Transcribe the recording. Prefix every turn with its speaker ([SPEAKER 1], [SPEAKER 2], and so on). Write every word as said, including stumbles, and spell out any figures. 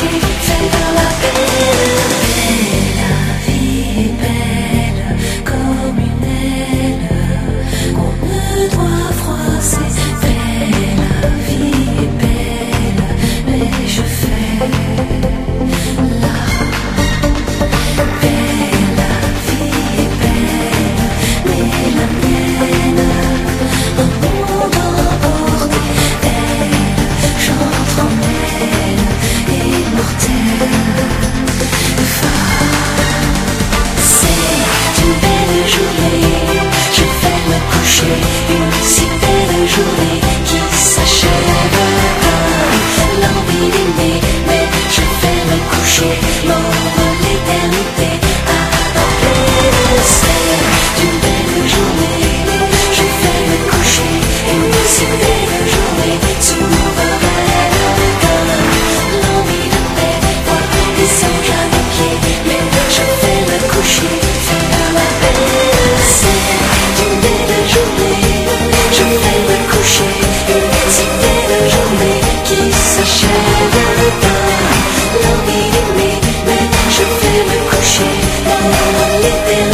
[SPEAKER 1] coucher, faire la belle. Et la vie est belle comme une aile qu'on ne doit froisser. Mais la vie est belle, mais je fais la belle. La vie est belle, mais la mienne, un monde emporté, elle chante en elle, immortelle. C'est une belle journée, je vais me coucher, une si belle journée qui s'achève. L'envie d'aimer, mais je vais me coucher, mon l'éternité à appeler. C'est une belle journée, je vais me coucher, une si belle journée souveraine. L'envie de paix, voir des anges à mes pieds, mais je vais me coucher, faire la belle. C'est une belle journée, je vais me coucher, une si belle journée qui s'achève. L'envie d'aimer, mais je vais me coucher dans l'éternité.